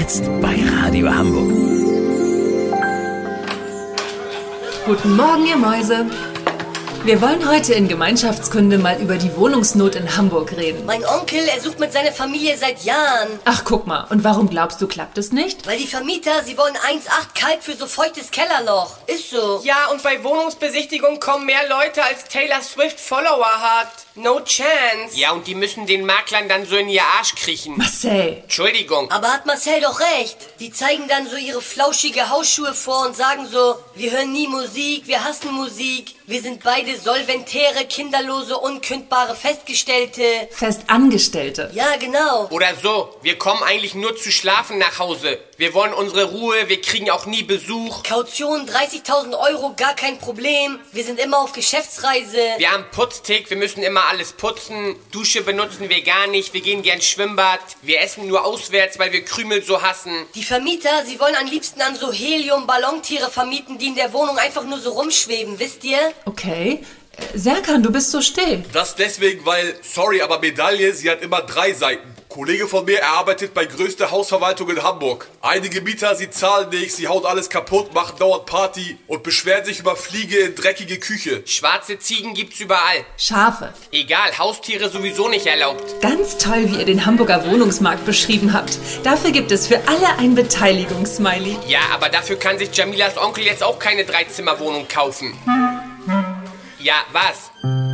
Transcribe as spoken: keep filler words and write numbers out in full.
Jetzt bei Radio Hamburg. Guten Morgen, ihr Mäuse. Wir wollen heute in Gemeinschaftskunde mal über die Wohnungsnot in Hamburg reden. Mein Onkel, er sucht mit seiner Familie seit Jahren. Ach, guck mal. Und warum glaubst du, klappt es nicht? Weil die Vermieter, sie wollen eins Komma acht Kalk für so feuchtes Kellerloch. Ist so. Ja, und bei Wohnungsbesichtigung kommen mehr Leute, als Taylor Swift Follower hat. No chance. Ja, und die müssen den Maklern dann so in ihr Arsch kriechen. Marcel. Entschuldigung. Aber hat Marcel doch recht. Die zeigen dann so ihre flauschige Hausschuhe vor und sagen so, wir hören nie Musik, wir hassen Musik. Wir sind beide solventäre, kinderlose, unkündbare Festgestellte. Festangestellte. Ja, genau. Oder so, wir kommen eigentlich nur zu schlafen nach Hause. Wir wollen unsere Ruhe, wir kriegen auch nie Besuch. Kaution dreißigtausend Euro, gar kein Problem. Wir sind immer auf Geschäftsreise. Wir haben Putztick, wir müssen immer alles putzen. Dusche benutzen wir gar nicht, wir gehen gern Schwimmbad. Wir essen nur auswärts, weil wir Krümel so hassen. Die Vermieter, sie wollen am liebsten an so Helium-Ballontiere vermieten, die in der Wohnung einfach nur so rumschweben, wisst ihr? Okay. Äh, Serkan, du bist so still. Das deswegen, weil, sorry, aber Medaille, sie hat immer drei Seiten. Kollege von mir, er arbeitet bei größter Hausverwaltung in Hamburg. Einige Mieter, sie zahlen nichts, sie hauen alles kaputt, machen dauernd Party und beschweren sich über Fliege in dreckige Küche. Schwarze Ziegen gibt's überall. Schafe. Egal, Haustiere sowieso nicht erlaubt. Ganz toll, wie ihr den Hamburger Wohnungsmarkt beschrieben habt. Dafür gibt es für alle ein Beteiligungssmiley. Ja, aber dafür kann sich Jamilas Onkel jetzt auch keine Dreizimmerwohnung kaufen. Ja, was?